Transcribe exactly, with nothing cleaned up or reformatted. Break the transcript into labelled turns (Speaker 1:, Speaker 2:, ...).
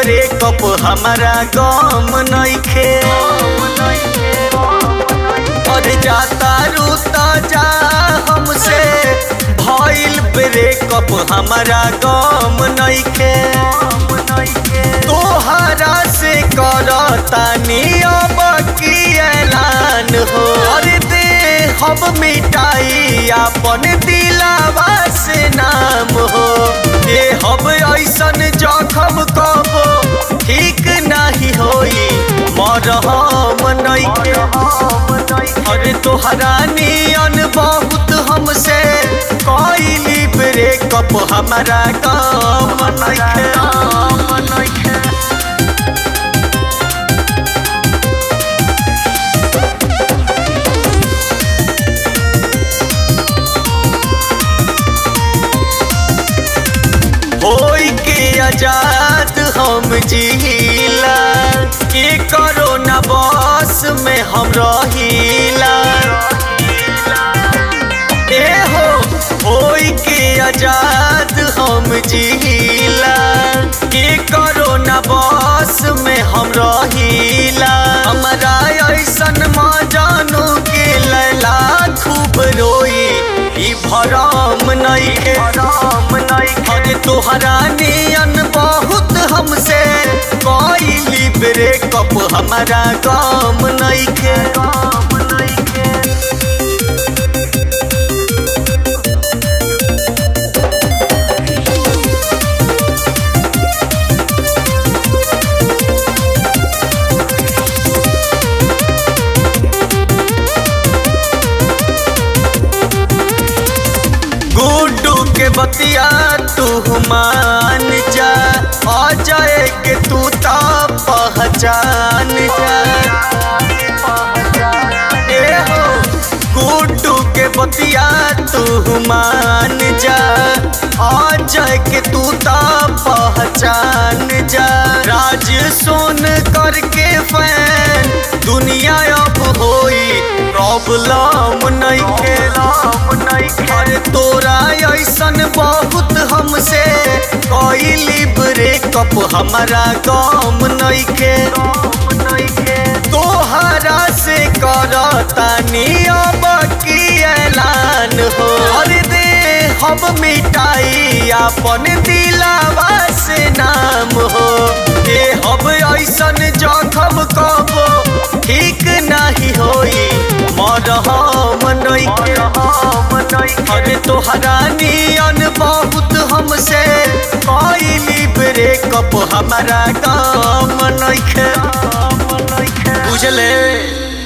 Speaker 1: Breakup हमारा गम नइखे। और जाता रूता जा हमसे भइल ब्रेकअप हमारा गम नइखे। तोहरा से करतानी अब की ऐलान हो। और दे हम मिटाई अपन दिलावा से नाम हो। ये हम ऐसन जखम कबो ठीक नहीं होई मरहम नइखे। अरे तोहरा नियन बहुत हमसे कइली ब्रेकअप हमारा गम नइखे। होई के आजाद हम जिला के करो ना बस में हम रहिला। ए हो होई के आजाद हम जिला के करो ना बस में हम रहिला। हमारा ऐसन मजानू के लैला खूब रोई ई भरम नइखे। अरे तोहरा नियन बहुत हमसे कइली ब्रेकअप हमारा गम नइखे। गुड्डू के बतिया तू मान जा अजय के तू ता पहचान जा। ए हो गुड्डू के बतिया तू मान जा अजय के तू ता पहचान जा। राज सोन करके फैन दुनिया अब होई प्रॉब्लम नइखे। अरे तोरा ऐसन बहुत हमसे कइली ब्रेकअप हमारा गम नइखे। तोहरा से करतानी अब की ऐलान हो। अरे दे हम मिटाई अपन दिलावा से नाम हो। ये हम ऐसन जखम कबो ठीक नहीं होई मरहम नइखे। अरे तोहरा नियन बहुत हमसे कइली ब्रेकअप हमारा गम नइखे। बुझले।